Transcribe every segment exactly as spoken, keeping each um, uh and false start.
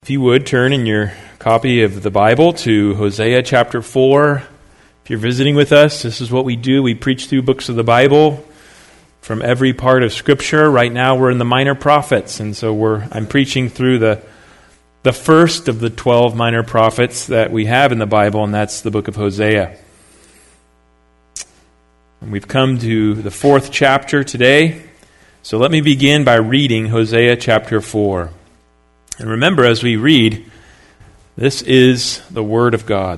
If you would, turn in your copy of the Bible to Hosea chapter four. If you're visiting with us, this is what we do. We preach through books of the Bible from every part of Scripture. Right now we're in the Minor Prophets, and so we're I'm preaching through the the first of the twelve minor prophets that we have in the Bible, and that's the book of Hosea. And we've come to the fourth chapter today, so let me begin by reading Hosea chapter four. And remember, as we read, this is the Word of God.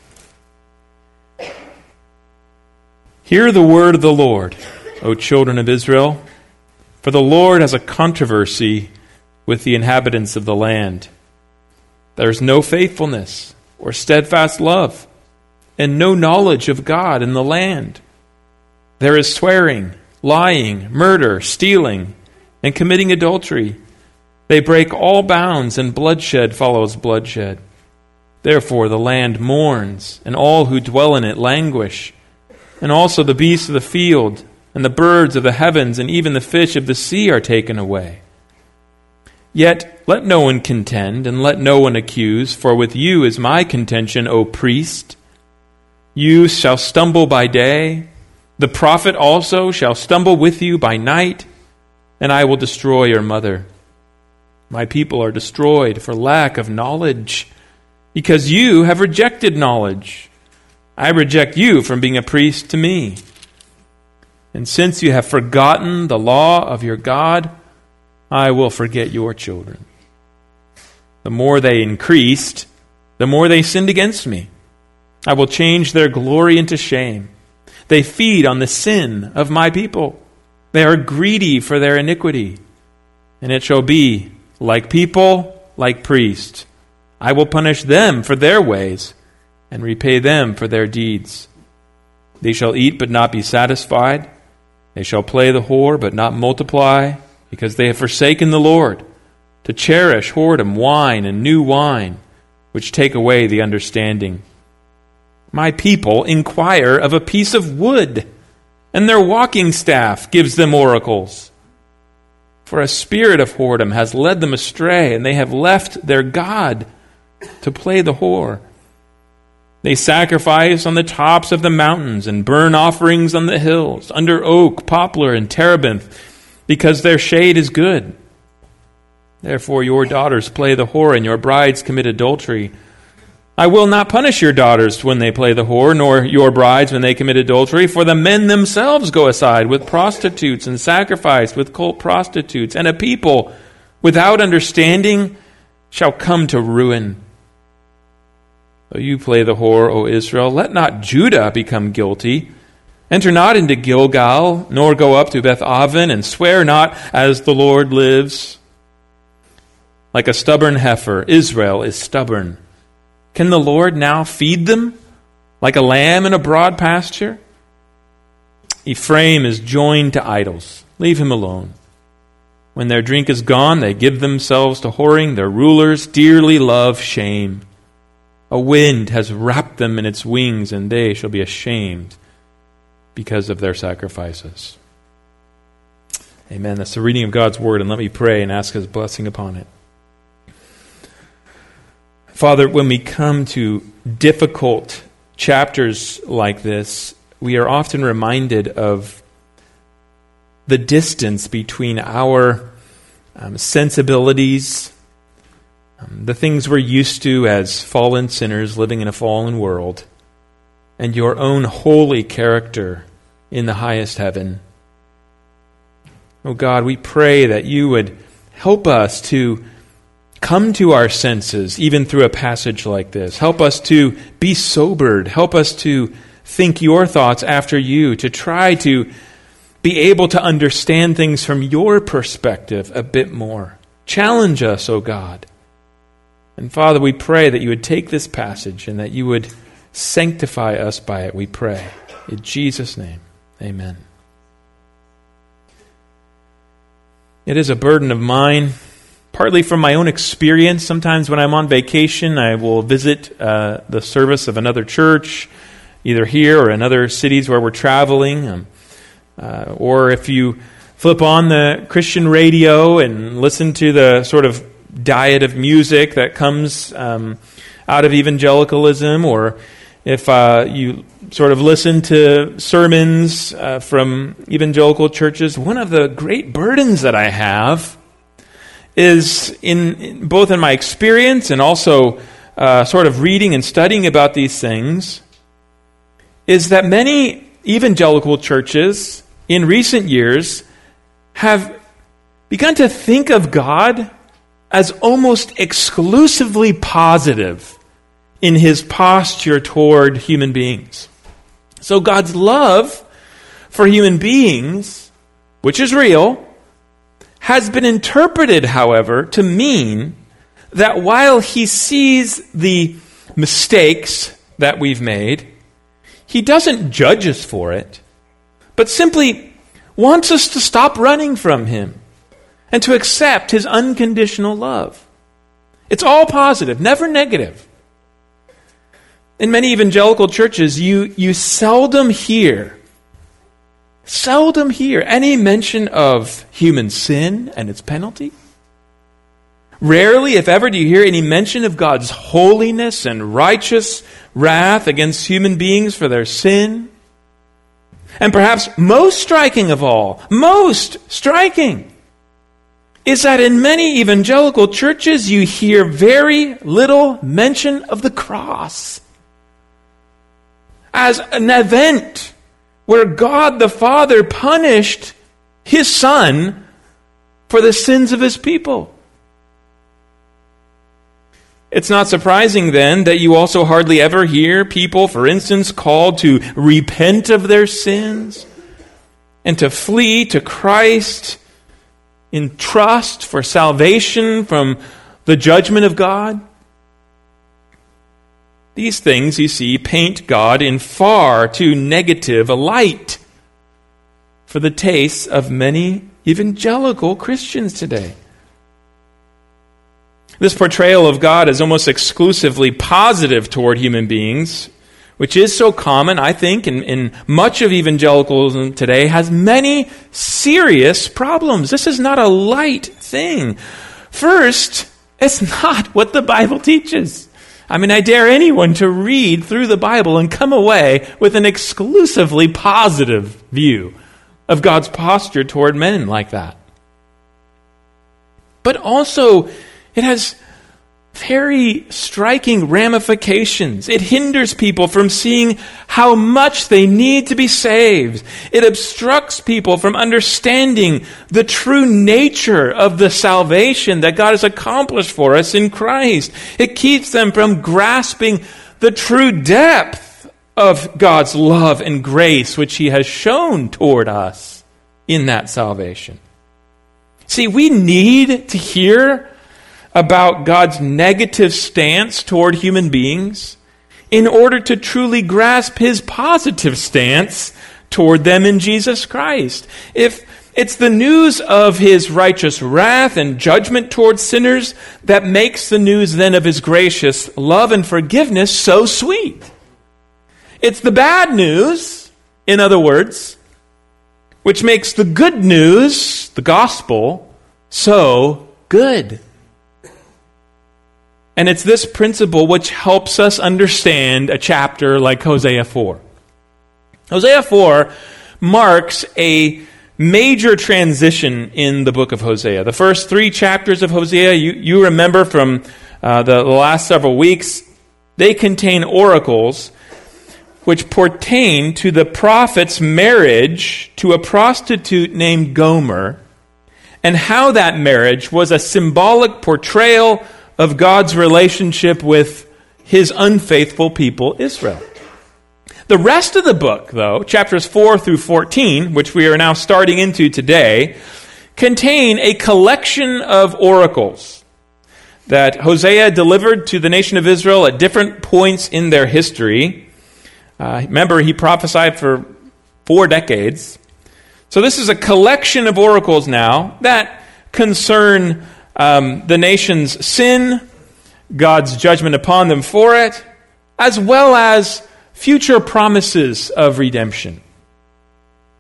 Hear the word of the Lord, O children of Israel, for the Lord has a controversy with the inhabitants of the land. There is no faithfulness or steadfast love, and no knowledge of God in the land. There is swearing, lying, murder, stealing, and committing adultery. They break all bounds, and bloodshed follows bloodshed. Therefore the land mourns, and all who dwell in it languish. And also the beasts of the field, and the birds of the heavens, and even the fish of the sea are taken away. Yet let no one contend, and let no one accuse, for with you is my contention, O priest. You shall stumble by day, the prophet also shall stumble with you by night, and I will destroy your mother. My people are destroyed for lack of knowledge, because you have rejected knowledge. I reject you from being a priest to me. And since you have forgotten the law of your God, I will forget your children. The more they increased, the more they sinned against me. I will change their glory into shame. They feed on the sin of my people. They are greedy for their iniquity. And it shall be, like people, like priests, I will punish them for their ways and repay them for their deeds. They shall eat but not be satisfied. They shall play the whore but not multiply, because they have forsaken the Lord, to cherish whoredom, wine and new wine, which take away the understanding. My people inquire of a piece of wood, and their walking staff gives them oracles. For a spirit of whoredom has led them astray, and they have left their God to play the whore. They sacrifice on the tops of the mountains and burn offerings on the hills, under oak, poplar, and terebinth, because their shade is good. Therefore your daughters play the whore, and your brides commit adultery. I will not punish your daughters when they play the whore, nor your brides when they commit adultery, for the men themselves go aside with prostitutes and sacrifice with cult prostitutes, and a people without understanding shall come to ruin. Though you play the whore, O Israel, let not Judah become guilty. Enter not into Gilgal, nor go up to Beth-aven, and swear not as the Lord lives. Like a stubborn heifer, Israel is stubborn. Can the Lord now feed them like a lamb in a broad pasture? Ephraim is joined to idols. Leave him alone. When their drink is gone, they give themselves to whoring. Their rulers dearly love shame. A wind has wrapped them in its wings, and they shall be ashamed because of their sacrifices. Amen. That's the reading of God's word, and let me pray and ask His blessing upon it. Father, when we come to difficult chapters like this, we are often reminded of the distance between our um, sensibilities, um, the things we're used to as fallen sinners living in a fallen world, and your own holy character in the highest heaven. Oh God, we pray that you would help us to come to our senses, even through a passage like this. Help us to be sobered. Help us to think your thoughts after you, to try to be able to understand things from your perspective a bit more. Challenge us, O God. And Father, we pray that you would take this passage and that you would sanctify us by it, we pray. In Jesus' name, amen. It is a burden of mine, partly from my own experience. Sometimes when I'm on vacation, I will visit uh, the service of another church, either here or in other cities where we're traveling. Um, uh, or if you flip on the Christian radio and listen to the sort of diet of music that comes um, out of evangelicalism, or if uh, you sort of listen to sermons uh, from evangelical churches, one of the great burdens that I have is in both in my experience and also uh, sort of reading and studying about these things, is that many evangelical churches in recent years have begun to think of God as almost exclusively positive in his posture toward human beings. So God's love for human beings, which is real, has been interpreted, however, to mean that while he sees the mistakes that we've made, he doesn't judge us for it, but simply wants us to stop running from him and to accept his unconditional love. It's all positive, never negative. In many evangelical churches, you, you seldom hear, seldom hear any mention of human sin and its penalty. Rarely, if ever, do you hear any mention of God's holiness and righteous wrath against human beings for their sin. And perhaps most striking of all, most striking, is that in many evangelical churches you hear very little mention of the cross as an event where God the Father punished his Son for the sins of his people. It's not surprising then that you also hardly ever hear people, for instance, called to repent of their sins and to flee to Christ in trust for salvation from the judgment of God. These things, you see, paint God in far too negative a light for the tastes of many evangelical Christians today. This portrayal of God as almost exclusively positive toward human beings, which is so common, I think, in, in much of evangelicalism today, has many serious problems. This is not a light thing. First, it's not what the Bible teaches. I mean, I dare anyone to read through the Bible and come away with an exclusively positive view of God's posture toward men like that. But also, it has very striking ramifications. It hinders people from seeing how much they need to be saved. It obstructs people from understanding the true nature of the salvation that God has accomplished for us in Christ. It keeps them from grasping the true depth of God's love and grace which he has shown toward us in that salvation. See, we need to hear about God's negative stance toward human beings in order to truly grasp his positive stance toward them in Jesus Christ. If it's the news of his righteous wrath and judgment toward sinners that makes the news then of his gracious love and forgiveness so sweet. It's the bad news, in other words, which makes the good news, the gospel, so good. And it's this principle which helps us understand a chapter like Hosea four. Hosea four marks a major transition in the book of Hosea. The first three chapters of Hosea, you, you remember from uh, the, the last several weeks, they contain oracles which pertain to the prophet's marriage to a prostitute named Gomer, and how that marriage was a symbolic portrayal of God's relationship with his unfaithful people, Israel. The rest of the book, though, chapters four through fourteen, which we are now starting into today, contain a collection of oracles that Hosea delivered to the nation of Israel at different points in their history. Uh, remember, he prophesied for four decades. So this is a collection of oracles now that concern Um, the nation's sin, God's judgment upon them for it, as well as future promises of redemption.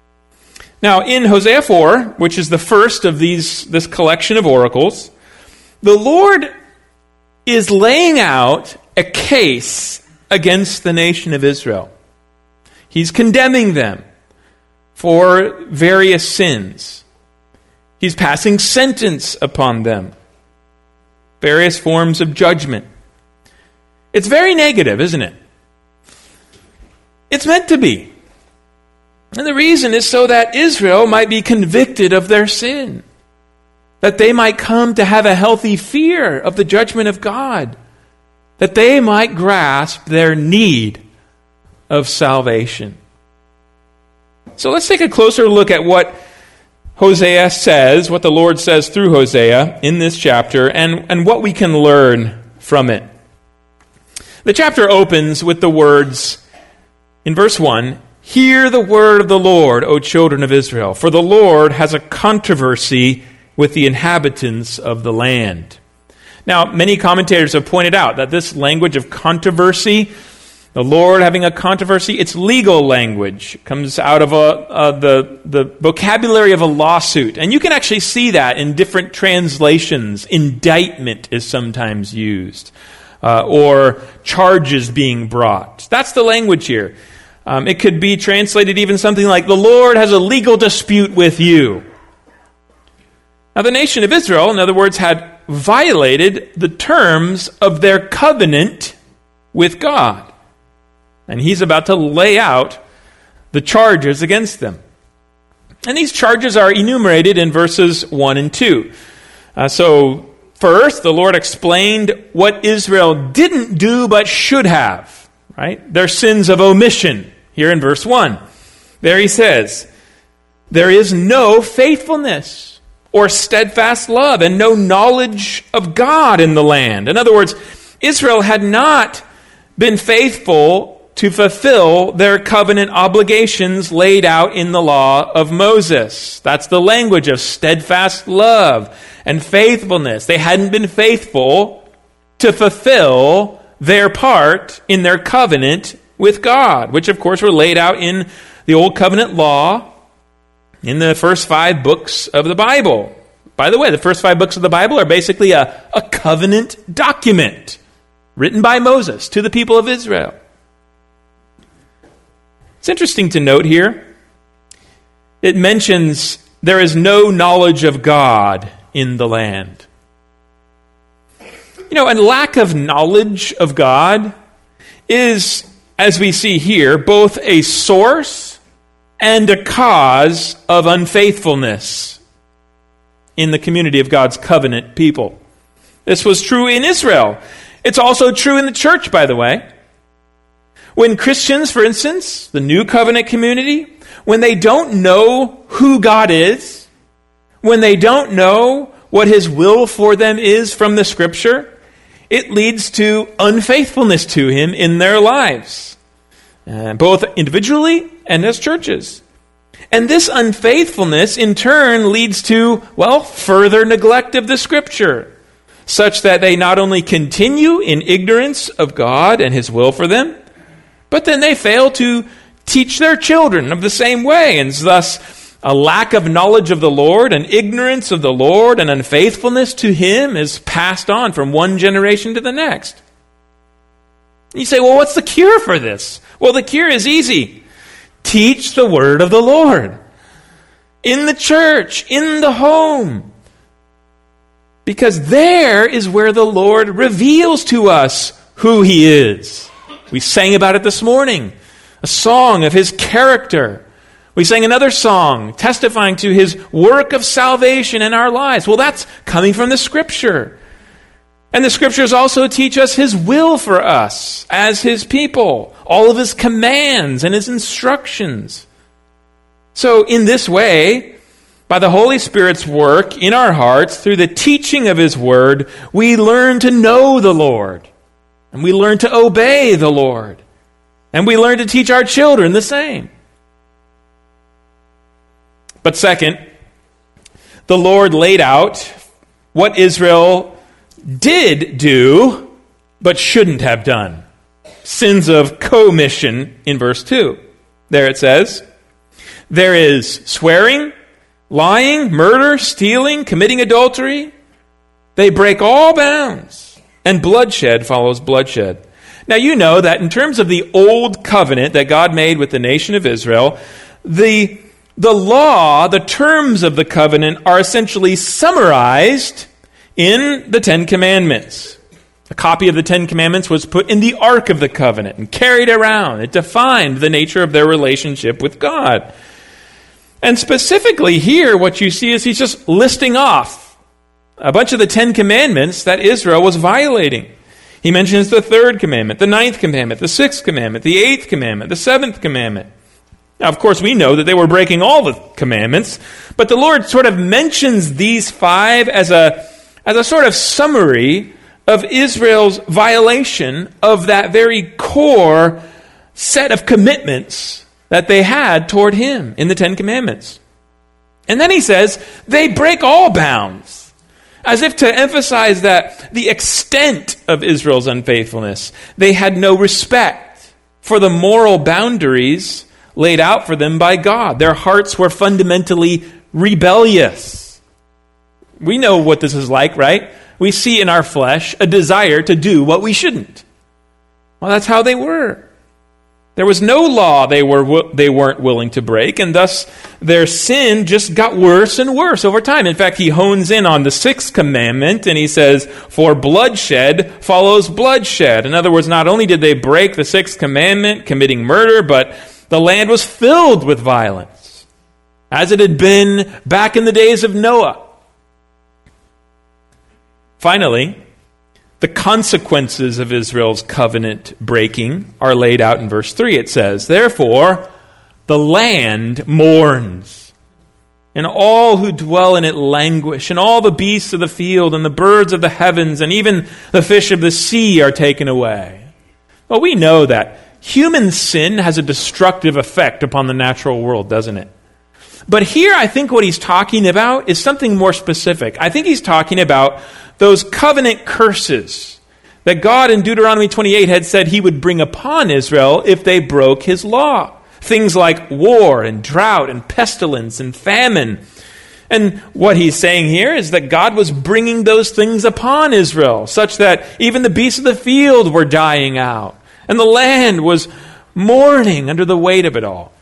Now, in Hosea four, which is the first of these this collection of oracles, the Lord is laying out a case against the nation of Israel. He's condemning them for various sins. He's passing sentence upon them. Various forms of judgment. It's very negative, isn't it? It's meant to be. And the reason is so that Israel might be convicted of their sin. That they might come to have a healthy fear of the judgment of God. That they might grasp their need of salvation. So let's take a closer look at what Hosea says, what the Lord says through Hosea in this chapter, and, and what we can learn from it. The chapter opens with the words, in verse one, "Hear the word of the Lord, O children of Israel, for the Lord has a controversy with the inhabitants of the land." Now, many commentators have pointed out that this language of controversy, the Lord having a controversy, it's legal language. It comes out of a, uh, the, the vocabulary of a lawsuit. And you can actually see that in different translations. Indictment is sometimes used. Uh, or charges being brought. That's the language here. Um, it could be translated even something like, the Lord has a legal dispute with you. Now, the nation of Israel, in other words, had violated the terms of their covenant with God. And he's about to lay out the charges against them. And these charges are enumerated in verses one and two. Uh, so, first, the Lord explained what Israel didn't do but should have. Right? Their sins of omission, here in verse one. There he says, "There is no faithfulness or steadfast love, and no knowledge of God in the land." In other words, Israel had not been faithful to fulfill their covenant obligations laid out in the law of Moses. That's the language of steadfast love and faithfulness. They hadn't been faithful to fulfill their part in their covenant with God, which of course were laid out in the Old Covenant law, in the first five books of the Bible. By the way, the first five books of the Bible are basically a, a covenant document written by Moses to the people of Israel. It's interesting to note here, it mentions there is no knowledge of God in the land. You know, and lack of knowledge of God is, as we see here, both a source and a cause of unfaithfulness in the community of God's covenant people. This was true in Israel. It's also true in the church, by the way. When Christians, for instance, the new covenant community, when they don't know who God is, when they don't know what His will for them is from the Scripture, it leads to unfaithfulness to Him in their lives, uh, both individually and as churches. And this unfaithfulness, in turn, leads to, well, further neglect of the Scripture, such that they not only continue in ignorance of God and His will for them, but then they fail to teach their children of the same way, and thus a lack of knowledge of the Lord, an ignorance of the Lord, and unfaithfulness to Him is passed on from one generation to the next. You say, well, what's the cure for this? Well, the cure is easy. Teach the word of the Lord. In the church, in the home. Because there is where the Lord reveals to us who He is. We sang about it this morning. A song of His character. We sang another song testifying to His work of salvation in our lives. Well, that's coming from the Scripture. And the Scriptures also teach us His will for us as His people. All of His commands and His instructions. So in this way, by the Holy Spirit's work in our hearts, through the teaching of His Word, we learn to know the Lord. And we learn to obey the Lord. And we learn to teach our children the same. But second, the Lord laid out what Israel did do, but shouldn't have done. Sins of commission in verse two. There it says, there is swearing, lying, murder, stealing, committing adultery, They break all bounds, and bloodshed follows bloodshed. Now you know that in terms of the old covenant that God made with the nation of Israel, the, the law, the terms of the covenant are essentially summarized in the Ten Commandments. A copy of the Ten Commandments was put in the Ark of the Covenant and carried around. It defined the nature of their relationship with God. And specifically here, what you see is he's just listing off a bunch of the Ten Commandments that Israel was violating. He mentions the third commandment, the ninth commandment, the sixth commandment, the eighth commandment, the seventh commandment. Now, of course, we know that they were breaking all the commandments, but the Lord sort of mentions these five as a, as a sort of summary of Israel's violation of that very core set of commitments that they had toward him in the Ten Commandments. And then he says, they break all bounds, as if to emphasize that the extent of Israel's unfaithfulness. They had no respect for the moral boundaries laid out for them by God. Their hearts were fundamentally rebellious. We know what this is like, right? We see in our flesh a desire to do what we shouldn't. Well, that's how they were. There was no law they were they weren't willing to break, and thus their sin just got worse and worse over time. In fact, he hones in on the sixth commandment, and he says, for bloodshed follows bloodshed. In other words, not only did they break the sixth commandment, committing murder, but the land was filled with violence, as it had been back in the days of Noah. Finally, the consequences of Israel's covenant breaking are laid out in verse three. It says, therefore, the land mourns, and all who dwell in it languish, and all the beasts of the field, and the birds of the heavens, and even the fish of the sea are taken away. Well, we know that human sin has a destructive effect upon the natural world, doesn't it? But here, I think what he's talking about is something more specific. I think he's talking about those covenant curses that God in Deuteronomy twenty-eight had said he would bring upon Israel if they broke his law. Things like war and drought and pestilence and famine. And what he's saying here is that God was bringing those things upon Israel, such that even the beasts of the field were dying out, and the land was mourning under the weight of it all.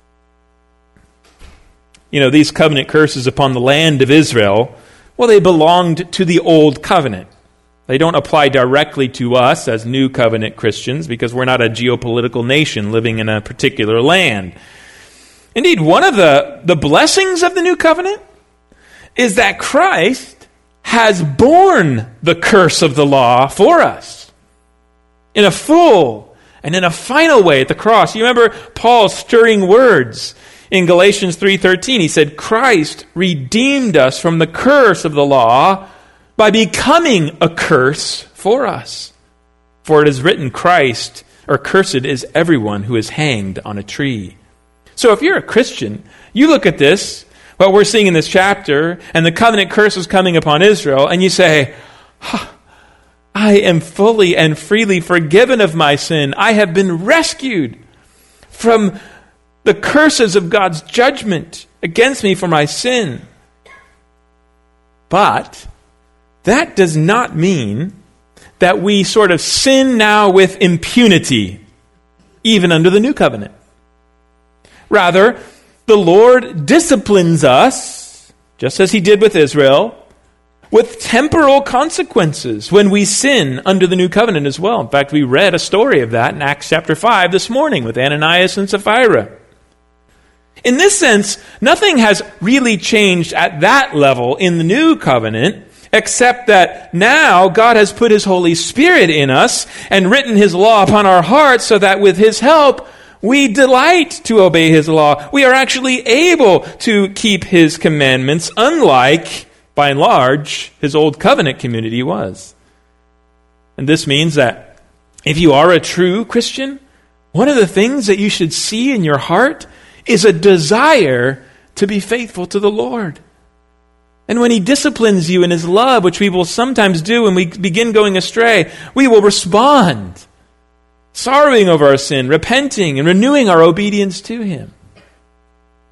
You know, these covenant curses upon the land of Israel, well, they belonged to the old covenant. They don't apply directly to us as new covenant Christians because we're not a geopolitical nation living in a particular land. Indeed, one of the, the blessings of the new covenant is that Christ has borne the curse of the law for us in a full and in a final way at the cross. You remember Paul's stirring words in Galatians three thirteen. He said, Christ redeemed us from the curse of the law by becoming a curse for us. For it is written, Christ, or cursed is everyone who is hanged on a tree. So if you're a Christian, you look at this, what we're seeing in this chapter, and the covenant curse is coming upon Israel, and you say, huh, I am fully and freely forgiven of my sin. I have been rescued from the curses of God's judgment against me for my sin. But that does not mean that we sort of sin now with impunity, even under the new covenant. Rather, the Lord disciplines us, just as he did with Israel, with temporal consequences when we sin under the new covenant as well. In fact, we read a story of that in Acts chapter five this morning with Ananias and Sapphira. In this sense, nothing has really changed at that level in the new covenant, except that now God has put his Holy Spirit in us and written his law upon our hearts so that with his help, we delight to obey his law. We are actually able to keep his commandments, unlike, by and large, his old covenant community was. And this means that if you are a true Christian, one of the things that you should see in your heart is a desire to be faithful to the Lord. And when he disciplines you in his love, which we will sometimes do when we begin going astray, we will respond, sorrowing over our sin, repenting, and renewing our obedience to him.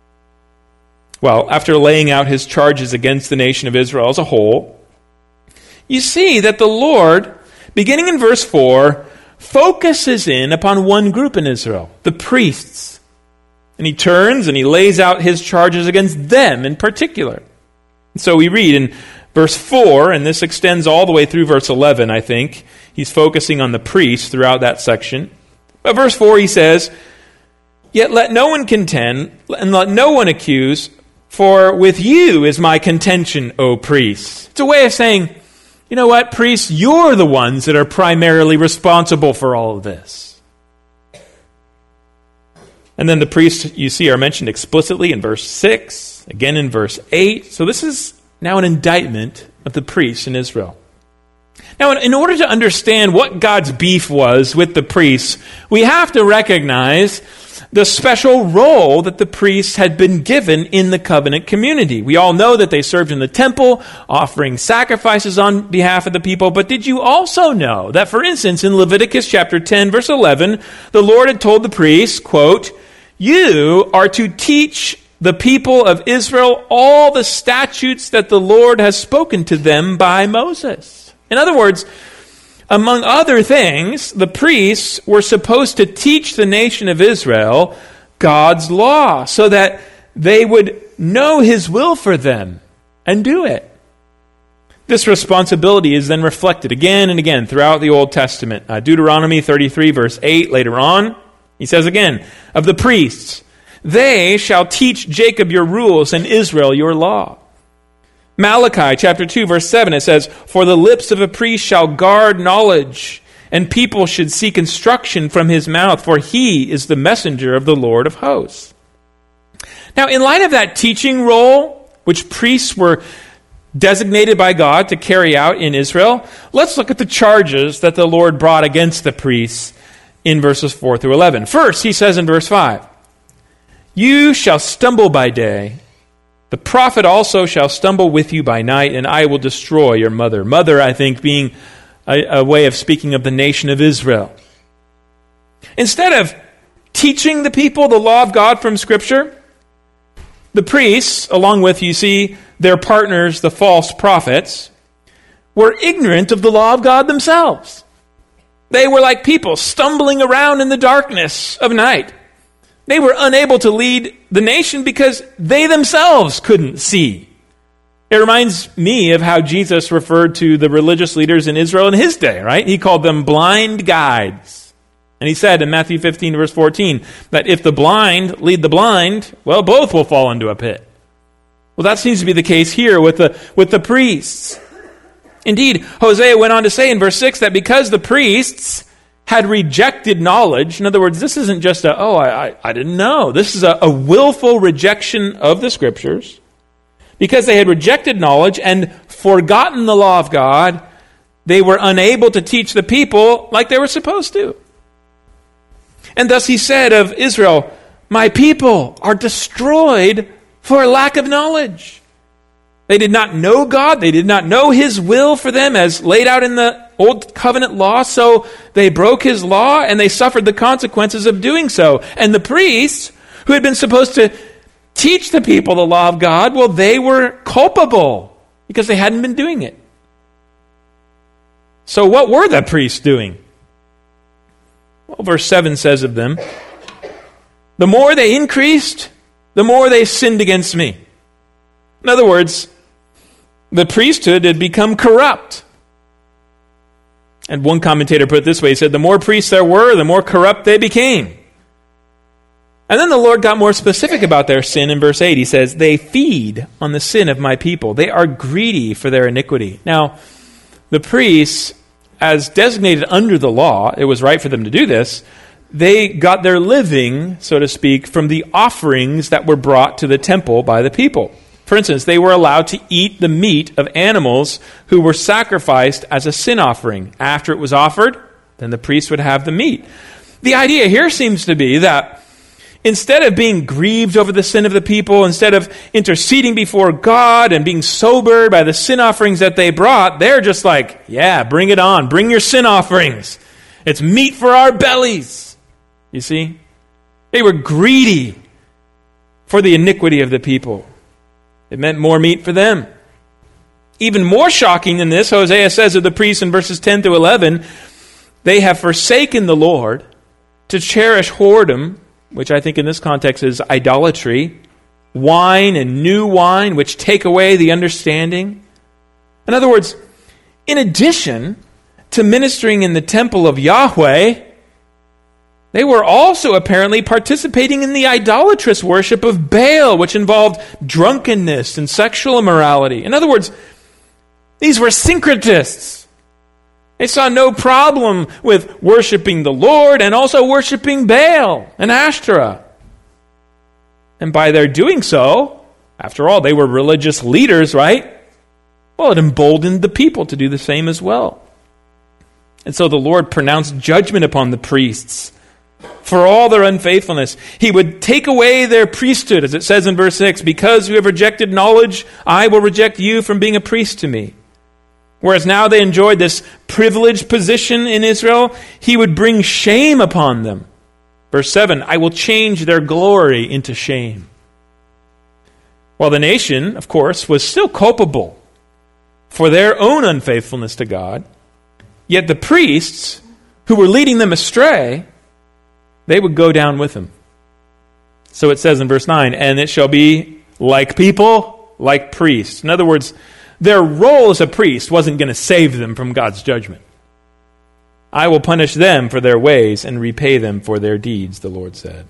Well, after laying out his charges against the nation of Israel as a whole, you see that the Lord, beginning in verse four, focuses in upon one group in Israel, the priests. And he turns and he lays out his charges against them in particular. And so we read in verse four, and this extends all the way through verse eleven, I think. He's focusing on the priests throughout that section. But verse four, he says, "Yet let no one contend, and let no one accuse, for with you is my contention, O priests." It's a way of saying, you know what, priests, you're the ones that are primarily responsible for all of this. And then the priests, you see, are mentioned explicitly in verse six, again in verse eight. So this is now an indictment of the priests in Israel. Now, in order to understand what God's beef was with the priests, we have to recognize the special role that the priests had been given in the covenant community. We all know that they served in the temple, offering sacrifices on behalf of the people. But did you also know that, for instance, in Leviticus chapter ten, verse eleven, the Lord had told the priests, quote, "You are to teach the people of Israel all the statutes that the Lord has spoken to them by Moses." In other words, among other things, the priests were supposed to teach the nation of Israel God's law so that they would know His will for them and do it. This responsibility is then reflected again and again throughout the Old Testament. Uh, Deuteronomy thirty-three, verse eight, later on, he says again, of the priests, "They shall teach Jacob your rules and Israel your law." Malachi chapter two, verse seven, it says, "For the lips of a priest shall guard knowledge, and people should seek instruction from his mouth, for he is the messenger of the Lord of hosts." Now, in light of that teaching role, which priests were designated by God to carry out in Israel, let's look at the charges that the Lord brought against the priests in verses four through eleven. First, he says in verse five, "You shall stumble by day. The prophet also shall stumble with you by night, and I will destroy your mother." Mother, I think, being a, a way of speaking of the nation of Israel. Instead of teaching the people the law of God from Scripture, the priests, along with, you see, their partners, the false prophets, were ignorant of the law of God themselves. They were like people stumbling around in the darkness of night. They were unable to lead the nation because they themselves couldn't see. It reminds me of how Jesus referred to the religious leaders in Israel in his day, right? He called them blind guides. And he said in Matthew fifteen, verse fourteen, that if the blind lead the blind, well, both will fall into a pit. Well, that seems to be the case here with the, with the priests. Indeed, Hosea went on to say in verse six that because the priests had rejected knowledge. In other words, this isn't just a, oh, I, I, I didn't know. This is a, a willful rejection of the Scriptures. Because they had rejected knowledge and forgotten the law of God, they were unable to teach the people like they were supposed to. And thus he said of Israel, "My people are destroyed for lack of knowledge." They did not know God. They did not know His will for them as laid out in the Old Covenant law. So they broke His law and they suffered the consequences of doing so. And the priests, who had been supposed to teach the people the law of God, well, they were culpable because they hadn't been doing it. So what were the priests doing? Well, verse seven says of them, "The more they increased, the more they sinned against me." In other words, the priesthood had become corrupt. And one commentator put it this way, he said, the more priests there were, the more corrupt they became. And then the Lord got more specific about their sin in verse eight. He says, "They feed on the sin of my people. They are greedy for their iniquity." Now, the priests, as designated under the law, it was right for them to do this, they got their living, so to speak, from the offerings that were brought to the temple by the people. For instance, they were allowed to eat the meat of animals who were sacrificed as a sin offering. After it was offered, then the priest would have the meat. The idea here seems to be that instead of being grieved over the sin of the people, instead of interceding before God and being sobered by the sin offerings that they brought, they're just like, yeah, bring it on. Bring your sin offerings. It's meat for our bellies. You see? They were greedy for the iniquity of the people. It meant more meat for them. Even more shocking than this, Hosea says of the priests in verses ten through eleven, they have forsaken the Lord to cherish whoredom, which I think in this context is idolatry, wine and new wine, which take away the understanding. In other words, in addition to ministering in the temple of Yahweh, they were also apparently participating in the idolatrous worship of Baal, which involved drunkenness and sexual immorality. In other words, these were syncretists. They saw no problem with worshiping the Lord and also worshiping Baal and Ashtoreth. And by their doing so, after all, they were religious leaders, right? Well, it emboldened the people to do the same as well. And so the Lord pronounced judgment upon the priests for all their unfaithfulness. He would take away their priesthood, as it says in verse six, because you have rejected knowledge, I will reject you from being a priest to me. Whereas now they enjoyed this privileged position in Israel, he would bring shame upon them. Verse seven, I will change their glory into shame. Well, the nation, of course, was still culpable for their own unfaithfulness to God, yet the priests who were leading them astray, they would go down with them. So it says in verse nine, and it shall be like people, like priests. In other words, their role as a priest wasn't going to save them from God's judgment. I will punish them for their ways and repay them for their deeds, the Lord said.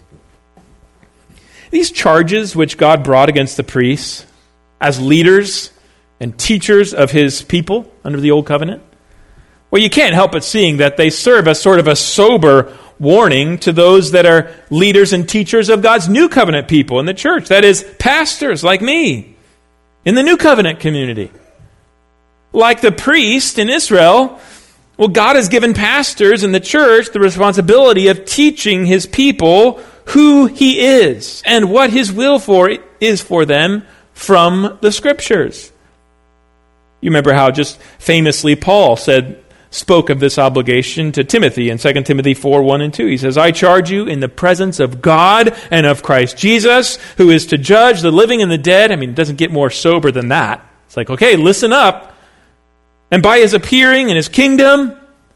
These charges which God brought against the priests as leaders and teachers of his people under the Old Covenant, well, you can't help but seeing that they serve as sort of a sober warning to those that are leaders and teachers of God's New Covenant people in the church. That is, pastors like me in the New Covenant community. Like the priest in Israel, well, God has given pastors in the church the responsibility of teaching his people who he is and what his will for is for them from the Scriptures. You remember how just famously Paul said, spoke of this obligation to Timothy in Second Timothy four, one and two. He says, I charge you in the presence of God and of Christ Jesus, who is to judge the living and the dead. I mean, it doesn't get more sober than that. It's like, okay, listen up. And by his appearing in his kingdom,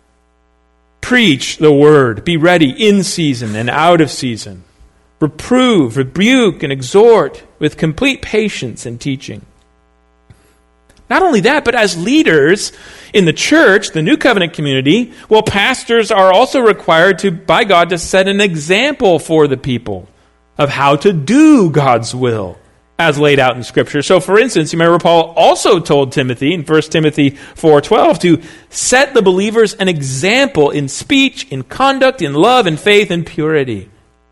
preach the word. Be ready in season and out of season. Reprove, rebuke, and exhort with complete patience and teaching. Not only that, but as leaders in the church, the New Covenant community, well, pastors are also required to, by God, to set an example for the people of how to do God's will as laid out in Scripture. So, for instance, you remember Paul also told Timothy in First Timothy four twelve to set the believers an example in speech, in conduct, in love, in faith, and purity.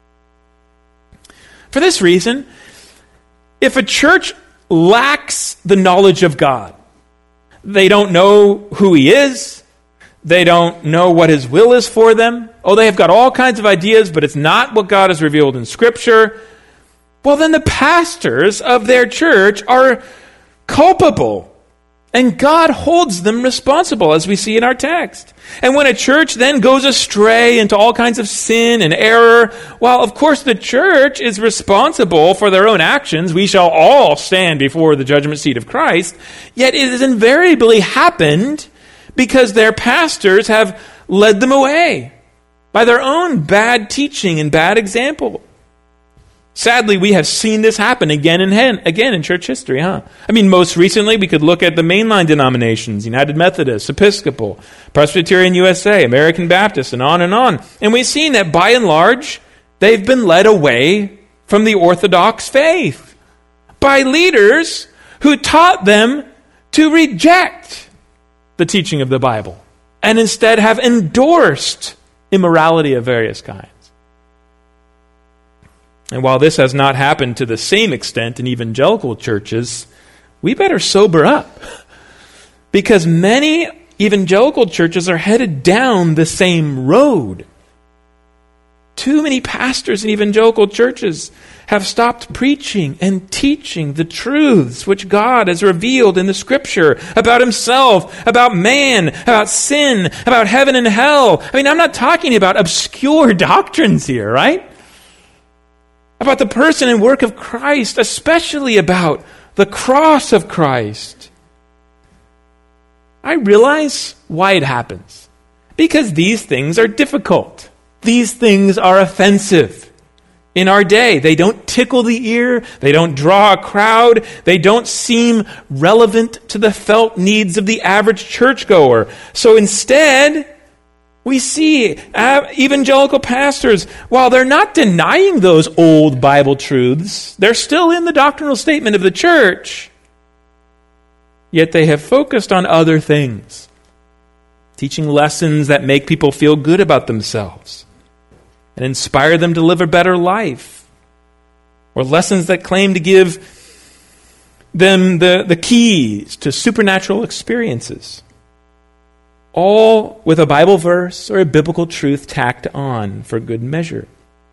For this reason, if a church lacks the knowledge of God, they don't know who he is, they don't know what his will is for them, oh, they have got all kinds of ideas, but it's not what God has revealed in Scripture, well, then the pastors of their church are culpable, and God holds them responsible, as we see in our text. And when a church then goes astray into all kinds of sin and error, well, of course the church is responsible for their own actions. We shall all stand before the judgment seat of Christ. Yet it has invariably happened because their pastors have led them away by their own bad teaching and bad example. Sadly, we have seen this happen again and again in church history, huh? I mean, most recently, we could look at the mainline denominations, United Methodist, Episcopal, Presbyterian U S A, American Baptist, and on and on. And we've seen that by and large, they've been led away from the Orthodox faith by leaders who taught them to reject the teaching of the Bible and instead have endorsed immorality of various kinds. And while this has not happened to the same extent in evangelical churches, we better sober up. Because many evangelical churches are headed down the same road. Too many pastors in evangelical churches have stopped preaching and teaching the truths which God has revealed in the Scripture about himself, about man, about sin, about heaven and hell. I mean, I'm not talking about obscure doctrines here, right? About the person and work of Christ, especially about the cross of Christ. I realize why it happens. Because these things are difficult. These things are offensive. In our day, they don't tickle the ear, they don't draw a crowd, they don't seem relevant to the felt needs of the average churchgoer. So instead, we see evangelical pastors, while they're not denying those old Bible truths, they're still in the doctrinal statement of the church, yet they have focused on other things, teaching lessons that make people feel good about themselves and inspire them to live a better life, or lessons that claim to give them the, the keys to supernatural experiences, all with a Bible verse or a biblical truth tacked on for good measure.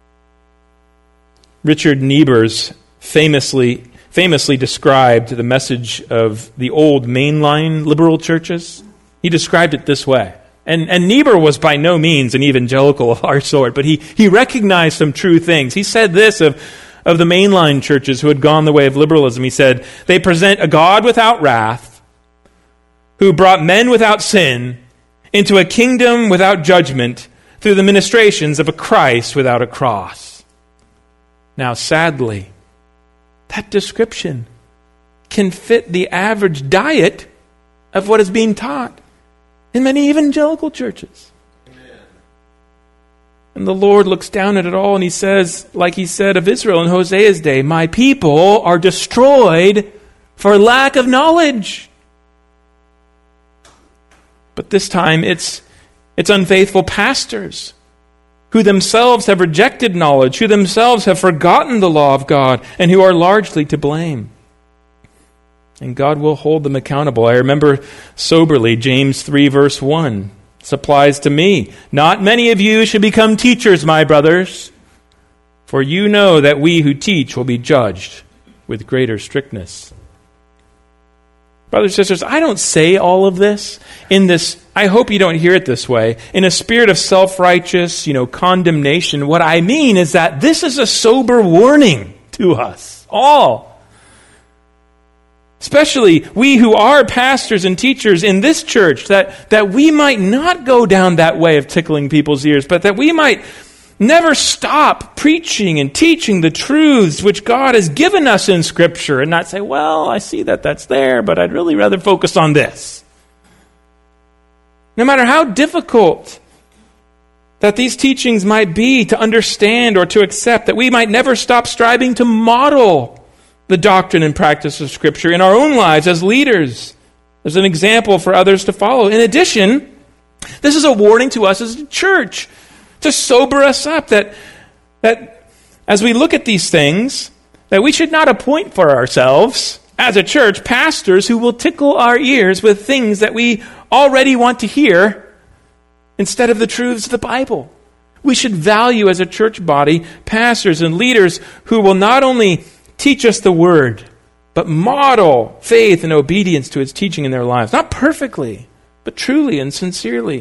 Richard Niebuhr's famously famously described the message of the old mainline liberal churches. He described it this way. And, and Niebuhr was by no means an evangelical of our sort, but he, he recognized some true things. He said this of, of the mainline churches who had gone the way of liberalism. He said, they present a God without wrath, who brought men without sin into a kingdom without judgment through the ministrations of a Christ without a cross. Now, sadly, that description can fit the average diet of what is being taught in many evangelical churches. Amen. And the Lord looks down at it all and he says, like he said of Israel in Hosea's day, my people are destroyed for lack of knowledge. But this time it's, it's unfaithful pastors who themselves have rejected knowledge, who themselves have forgotten the law of God, and who are largely to blame. And God will hold them accountable. I remember soberly James three verse one. This applies to me. Not many of you should become teachers, my brothers, for you know that we who teach will be judged with greater strictness. Brothers and sisters, I don't say all of this in this, I hope you don't hear it this way, in a spirit of self-righteous, you know, condemnation. What I mean is that this is a sober warning to us all. Especially we who are pastors and teachers in this church, that, that we might not go down that way of tickling people's ears, but that we might never stop preaching and teaching the truths which God has given us in Scripture and not say, well, I see that that's there, but I'd really rather focus on this. No matter how difficult that these teachings might be to understand or to accept, that we might never stop striving to model the doctrine and practice of Scripture in our own lives as leaders, as an example for others to follow. In addition, this is a warning to us as a church to sober us up, that, that as we look at these things, that we should not appoint for ourselves, as a church, pastors who will tickle our ears with things that we already want to hear instead of the truths of the Bible. We should value as a church body pastors and leaders who will not only teach us the Word, but model faith and obedience to its teaching in their lives. Not perfectly, but truly and sincerely.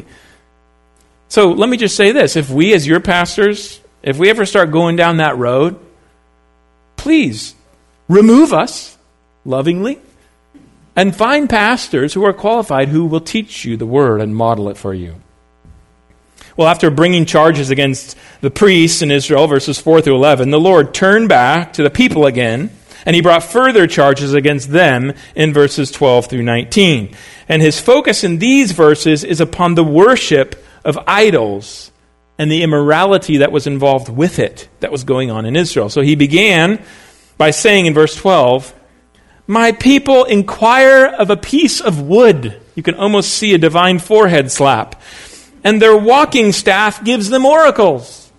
So let me just say this. If we as your pastors, if we ever start going down that road, please remove us lovingly and find pastors who are qualified who will teach you the Word and model it for you. Well, after bringing charges against the priests in Israel, verses four through eleven, the Lord turned back to the people again, and he brought further charges against them in verses twelve through nineteen. And his focus in these verses is upon the worship of idols and the immorality that was involved with it, that was going on in Israel. So he began by saying in verse twelve, my people inquire of a piece of wood. You can almost see a divine forehead slap. And their walking staff gives them oracles.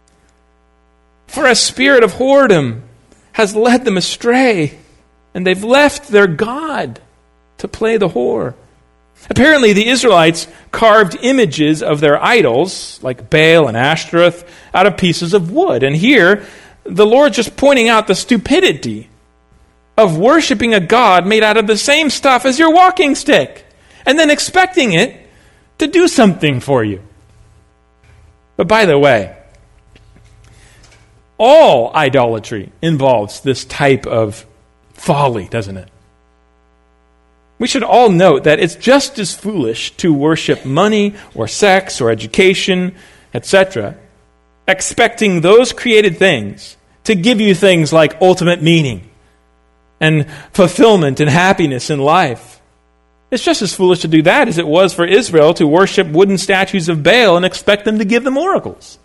For a spirit of whoredom has led them astray, and they've left their God to play the whore. Apparently, the Israelites carved images of their idols, like Baal and Ashtoreth, out of pieces of wood. And here, the Lord's just pointing out the stupidity of worshiping a God made out of the same stuff as your walking stick, and then expecting it to do something for you. But by the way, all idolatry involves this type of folly, doesn't it? We should all note that it's just as foolish to worship money or sex or education, et cetera, expecting those created things to give you things like ultimate meaning and fulfillment and happiness in life. It's just as foolish to do that as it was for Israel to worship wooden statues of Baal and expect them to give them oracles.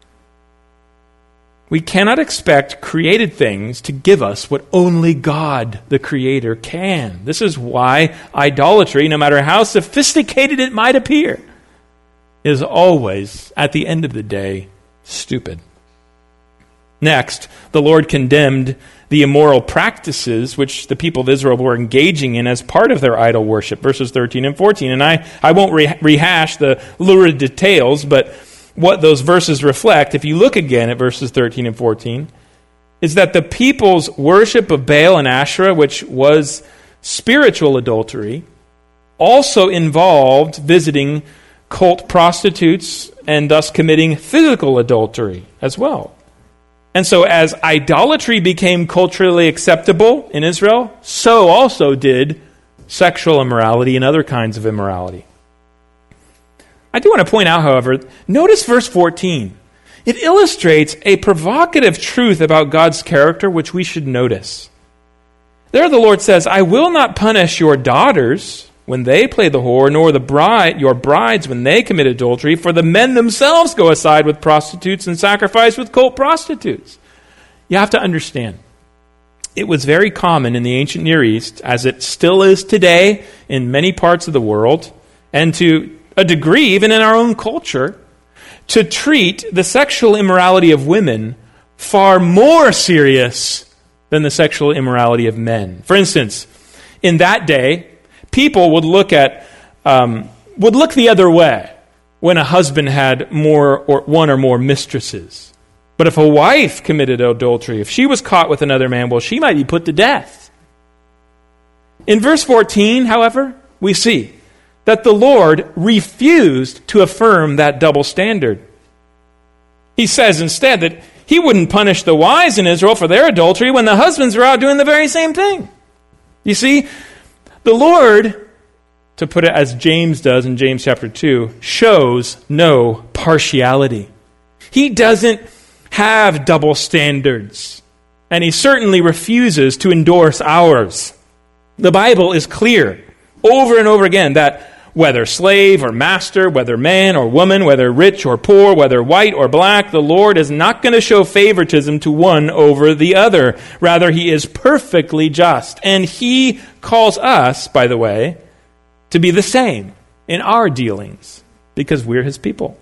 We cannot expect created things to give us what only God, the Creator, can. This is why idolatry, no matter how sophisticated it might appear, is always, at the end of the day, stupid. Next, the Lord condemned the immoral practices which the people of Israel were engaging in as part of their idol worship, verses thirteen and fourteen. And I, I won't re- rehash the lurid details, but what those verses reflect, if you look again at verses thirteen and fourteen, is that the people's worship of Baal and Asherah, which was spiritual adultery, also involved visiting cult prostitutes and thus committing physical adultery as well. And so as idolatry became culturally acceptable in Israel, so also did sexual immorality and other kinds of immorality. I do want to point out, however, notice verse fourteen. It illustrates a provocative truth about God's character which we should notice. There the Lord says, I will not punish your daughters when they play the whore, nor the bride, your brides when they commit adultery, for the men themselves go aside with prostitutes and sacrifice with cult prostitutes. You have to understand, it was very common in the ancient Near East, as it still is today in many parts of the world, and to a degree even in our own culture, to treat the sexual immorality of women far more serious than the sexual immorality of men. For instance, in that day, people would look at um, would look the other way when a husband had more or one or more mistresses. But if a wife committed adultery, if she was caught with another man, well, she might be put to death. In verse fourteen, however, we see that the Lord refused to affirm that double standard. He says instead that he wouldn't punish the wives in Israel for their adultery when the husbands are out doing the very same thing. You see, the Lord, to put it as James does in James chapter two, shows no partiality. He doesn't have double standards, and he certainly refuses to endorse ours. The Bible is clear over and over again that whether slave or master, whether man or woman, whether rich or poor, whether white or black, the Lord is not going to show favoritism to one over the other. Rather, he is perfectly just. And he calls us, by the way, to be the same in our dealings, because we're his people.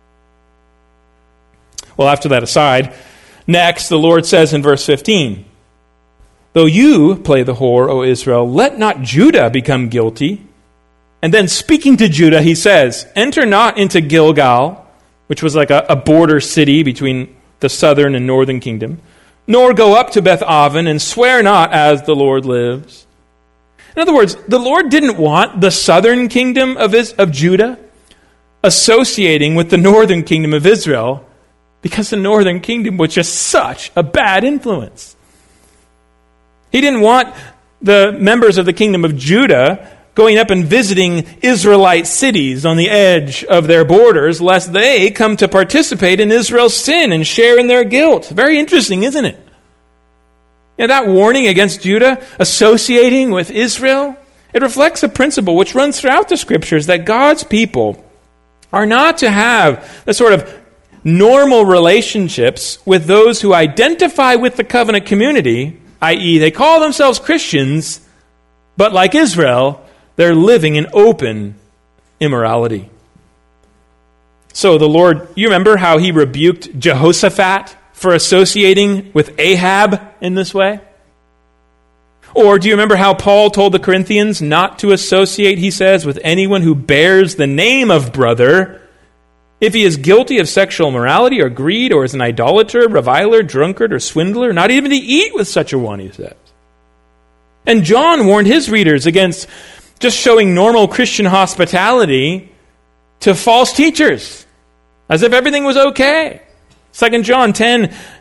Well, after that aside, next the Lord says in verse fifteen, though you play the whore, O Israel, let not Judah become guilty. And then speaking to Judah, he says, enter not into Gilgal, which was like a, a border city between the southern and northern kingdom, nor go up to Beth Aven, and swear not as the Lord lives. In other words, the Lord didn't want the southern kingdom of, Is- of Judah associating with the northern kingdom of Israel, because the northern kingdom was just such a bad influence. He didn't want the members of the kingdom of Judah going up and visiting Israelite cities on the edge of their borders, lest they come to participate in Israel's sin and share in their guilt. Very interesting, isn't it? You know, that warning against Judah associating with Israel, it reflects a principle which runs throughout the Scriptures, that God's people are not to have the sort of normal relationships with those who identify with the covenant community, that is they call themselves Christians, but like Israel, they're living in open immorality. So the Lord, you remember how he rebuked Jehoshaphat for associating with Ahab in this way? Or do you remember how Paul told the Corinthians not to associate, he says, with anyone who bears the name of brother, if he is guilty of sexual immorality or greed, or is an idolater, reviler, drunkard, or swindler, not even to eat with such a one, he says. And John warned his readers against just showing normal Christian hospitality to false teachers, as if everything was okay. Second John ten,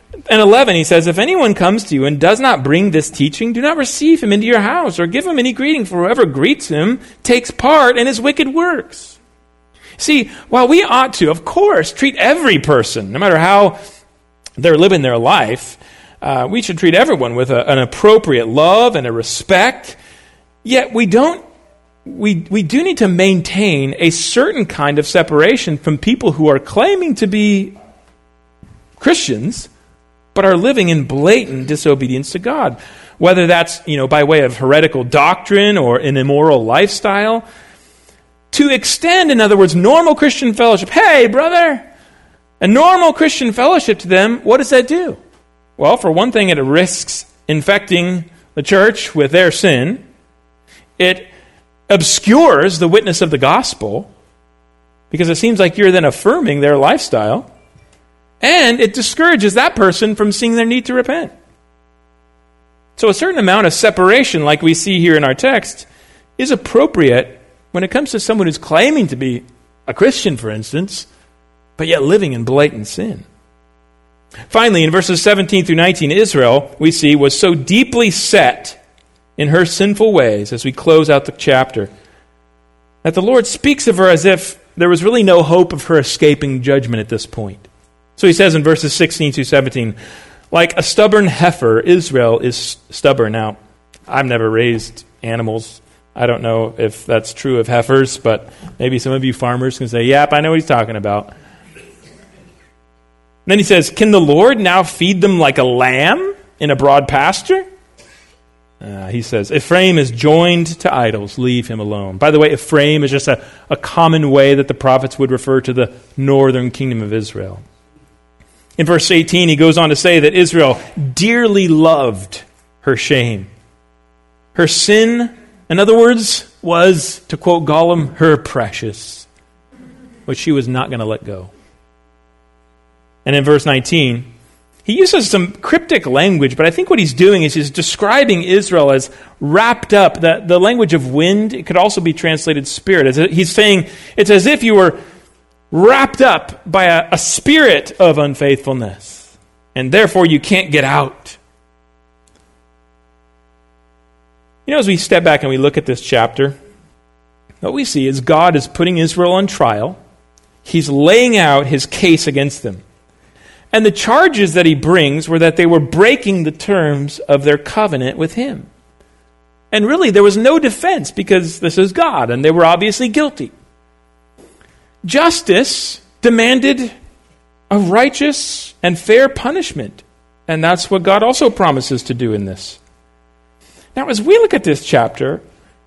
And eleven, he says, if anyone comes to you and does not bring this teaching, do not receive him into your house or give him any greeting, for whoever greets him takes part in his wicked works. See, while we ought to, of course, treat every person, no matter how they're living their life, uh, we should treat everyone with a, an appropriate love and a respect, yet we don't, we, we do need to maintain a certain kind of separation from people who are claiming to be Christians, but are living in blatant disobedience to God. Whether that's, you know, by way of heretical doctrine or an immoral lifestyle. To extend, in other words, normal Christian fellowship. Hey, brother! A normal Christian fellowship to them, what does that do? Well, for one thing, it risks infecting the church with their sin. It obscures the witness of the gospel, because it seems like you're then affirming their lifestyle. And it discourages that person from seeing their need to repent. So a certain amount of separation, like we see here in our text, is appropriate when it comes to someone who's claiming to be a Christian, for instance, but yet living in blatant sin. Finally, in verses seventeen through nineteen, Israel, we see, was so deeply set in her sinful ways, as we close out the chapter, that the Lord speaks of her as if there was really no hope of her escaping judgment at this point. So he says in verses sixteen through seventeen, like a stubborn heifer, Israel is stubborn. Now, I've never raised animals. I don't know if that's true of heifers, but maybe some of you farmers can say, yep, I know what he's talking about. And then he says, can the Lord now feed them like a lamb in a broad pasture? Uh, he says, Ephraim is joined to idols, leave him alone. By the way, Ephraim is just a, a common way that the prophets would refer to the northern kingdom of Israel. In verse eighteen, he goes on to say that Israel dearly loved her shame. Her sin, in other words, was, to quote Gollum, her precious, which she was not going to let go. And in verse nineteen, he uses some cryptic language, but I think what he's doing is he's describing Israel as wrapped up. The, the language of wind, it could also be translated spirit. As he's saying, it's as if you were wrapped up by a, a spirit of unfaithfulness, and therefore you can't get out. You know, as we step back and we look at this chapter, what we see is God is putting Israel on trial. He's laying out his case against them. And the charges that he brings were that they were breaking the terms of their covenant with him. And really, there was no defense because this is God, and they were obviously guilty. Justice demanded a righteous and fair punishment. And that's what God also promises to do in this. Now, as we look at this chapter,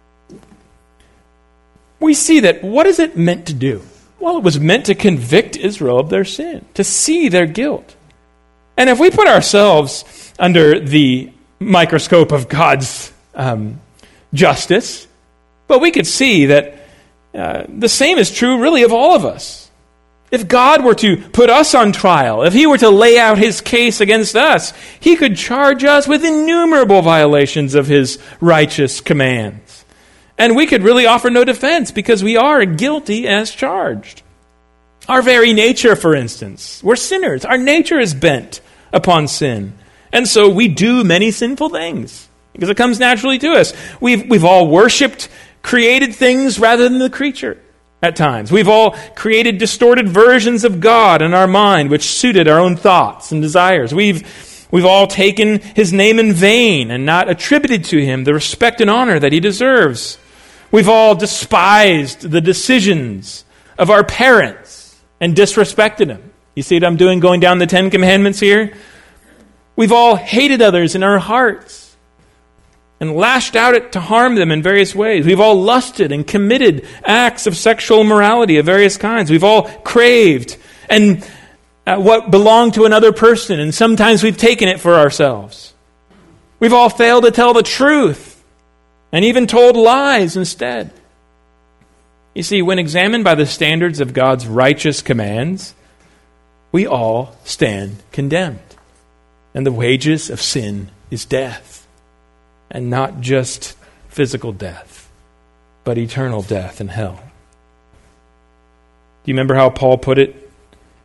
we see that what is it meant to do? Well, it was meant to convict Israel of their sin, to see their guilt. And if we put ourselves under the microscope of God's um, justice, well, we could see that uh, the same is true really of all of us. If God were to put us on trial, if he were to lay out his case against us, he could charge us with innumerable violations of his righteous commands. And we could really offer no defense because we are guilty as charged. Our very nature, for instance, we're sinners. Our nature is bent upon sin. And so we do many sinful things because it comes naturally to us. We've, we've all worshipped created things rather than the creature at times. We've all created distorted versions of God in our mind which suited our own thoughts and desires. We've We've all taken his name in vain and not attributed to him the respect and honor that he deserves. We've all despised the decisions of our parents and disrespected them. You see what I'm doing going down the Ten Commandments here? We've all hated others in our hearts and lashed out at to harm them in various ways. We've all lusted and committed acts of sexual immorality of various kinds. We've all craved and uh, what belonged to another person, and sometimes we've taken it for ourselves. We've all failed to tell the truth and even told lies instead. You see, when examined by the standards of God's righteous commands, we all stand condemned. And the wages of sin is death. And not just physical death, but eternal death in hell. Do you remember how Paul put it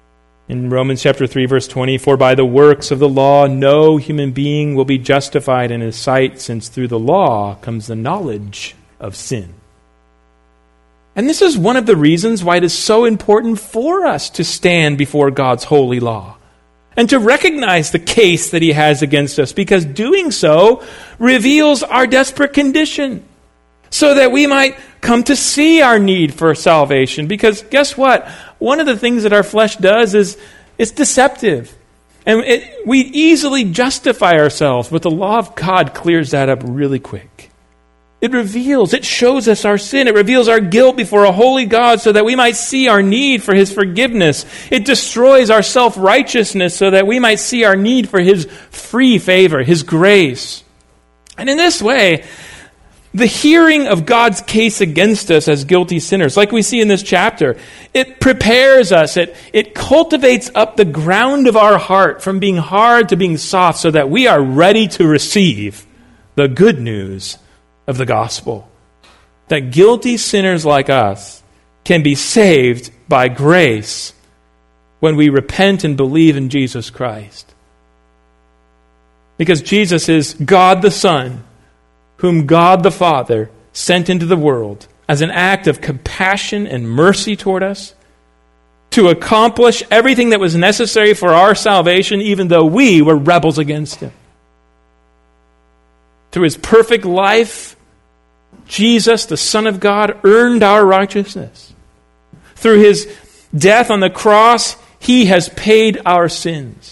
In Romans chapter three, verse twenty, for by the works of the law no human being will be justified in his sight, since through the law comes the knowledge of sin. And this is one of the reasons why it is so important for us to stand before God's holy law and to recognize the case that he has against us, because doing so reveals our desperate condition, so that we might come to see our need for salvation. Because guess what? One of the things that our flesh does is it's deceptive. And it, we easily justify ourselves, but the law of God clears that up really quick. It reveals, it shows us our sin. It reveals our guilt before a holy God so that we might see our need for his forgiveness. It destroys our self-righteousness so that we might see our need for his free favor, his grace. And in this way, the hearing of God's case against us as guilty sinners, like we see in this chapter, it prepares us, it, it cultivates up the ground of our heart from being hard to being soft so that we are ready to receive the good news of the gospel. That guilty sinners like us can be saved by grace when we repent and believe in Jesus Christ. Because Jesus is God the Son, whom God the Father sent into the world as an act of compassion and mercy toward us, to accomplish everything that was necessary for our salvation, even though we were rebels against him. Through his perfect life, Jesus, the Son of God, earned our righteousness. Through his death on the cross, he has paid our sins.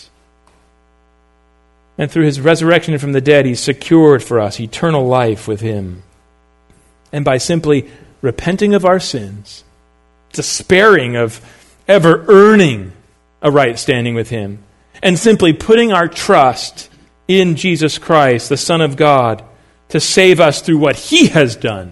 And through his resurrection from the dead, he's secured for us eternal life with him. And by simply repenting of our sins, despairing of ever earning a right standing with him, and simply putting our trust in Jesus Christ, the Son of God, to save us through what he has done,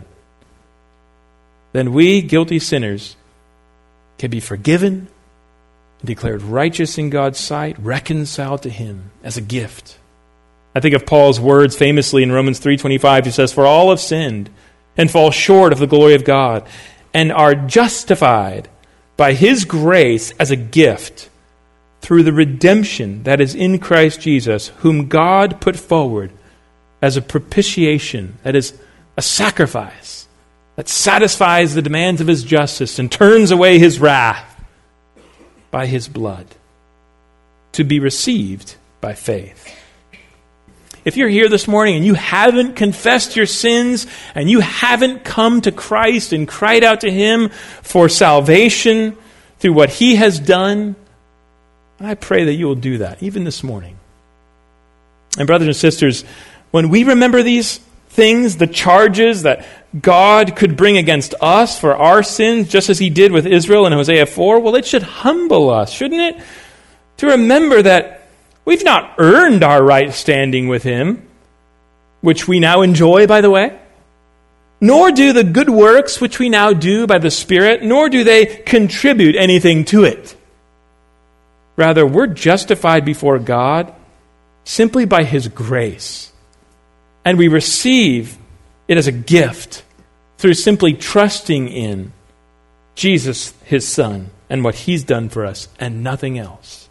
then we, guilty sinners, can be forgiven, declared righteous in God's sight, reconciled to him as a gift. I think of Paul's words famously in Romans three twenty-five. He says, for all have sinned and fall short of the glory of God, and are justified by his grace as a gift through the redemption that is in Christ Jesus, whom God put forward as a propitiation, that is, a sacrifice that satisfies the demands of his justice and turns away his wrath by his blood, to be received by faith. If you're here this morning and you haven't confessed your sins and you haven't come to Christ and cried out to him for salvation through what he has done, I pray that you will do that even this morning. And brothers and sisters, when we remember these things, the charges that God could bring against us for our sins, just as he did with Israel in Hosea four, well, it should humble us, shouldn't it? To remember that we've not earned our right standing with him, which we now enjoy, by the way, nor do the good works which we now do by the Spirit, nor do they contribute anything to it. Rather, we're justified before God simply by his grace. And we receive it as a gift through simply trusting in Jesus, his Son, and what he's done for us, and nothing else.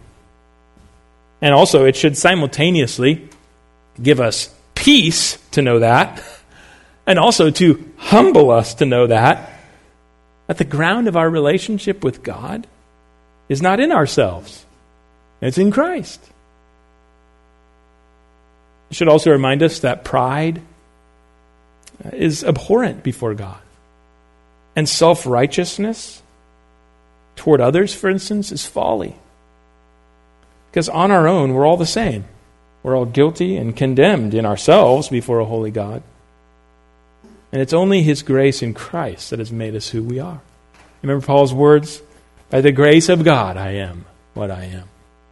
And also, it should simultaneously give us peace to know that, and also to humble us to know that, that the ground of our relationship with God is not in ourselves. It's in Christ. It should also remind us that pride is abhorrent before God. And self-righteousness toward others, for instance, is folly. Because on our own, we're all the same. We're all guilty and condemned in ourselves before a holy God. And it's only his grace in Christ that has made us who we are. Remember Paul's words? By the grace of God, I am what I am.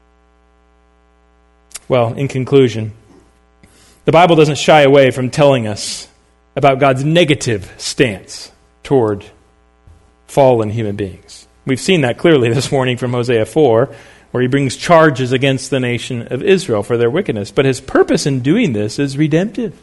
Well, in conclusion, the Bible doesn't shy away from telling us about God's negative stance toward fallen human beings. We've seen that clearly this morning from Hosea four, where he brings charges against the nation of Israel for their wickedness. But his purpose in doing this is redemptive.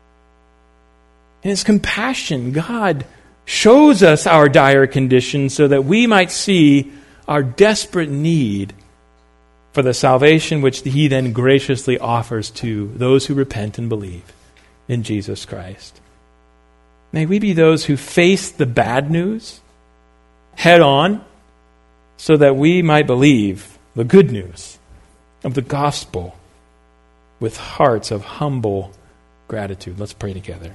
In his compassion, God shows us our dire condition so that we might see our desperate need for the salvation which he then graciously offers to those who repent and believe in Jesus Christ. May we be those who face the bad news head on so that we might believe the good news of the gospel with hearts of humble gratitude. Let's pray together.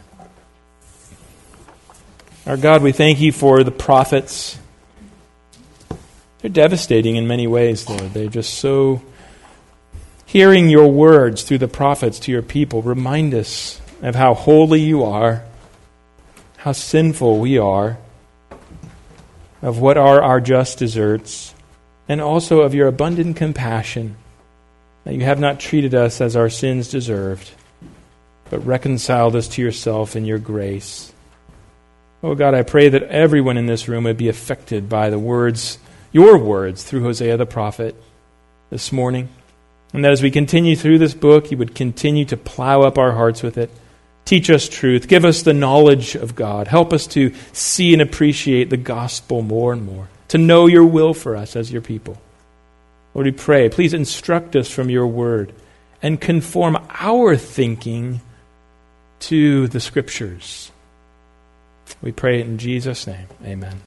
Our God, we thank you for the prophets. They're devastating in many ways, Lord. They're just so... Hearing your words through the prophets to your people, remind us of how holy you are, how sinful we are, of what are our just deserts, and also of your abundant compassion, that you have not treated us as our sins deserved, but reconciled us to yourself in your grace. Oh God, I pray that everyone in this room would be affected by the words, your words, through Hosea the prophet this morning. And that as we continue through this book, you would continue to plow up our hearts with it. Teach us truth. Give us the knowledge of God. Help us to see and appreciate the gospel more and more. To know your will for us as your people. Lord, we pray, please instruct us from your word and conform our thinking to the Scriptures. We pray it in Jesus' name. Amen.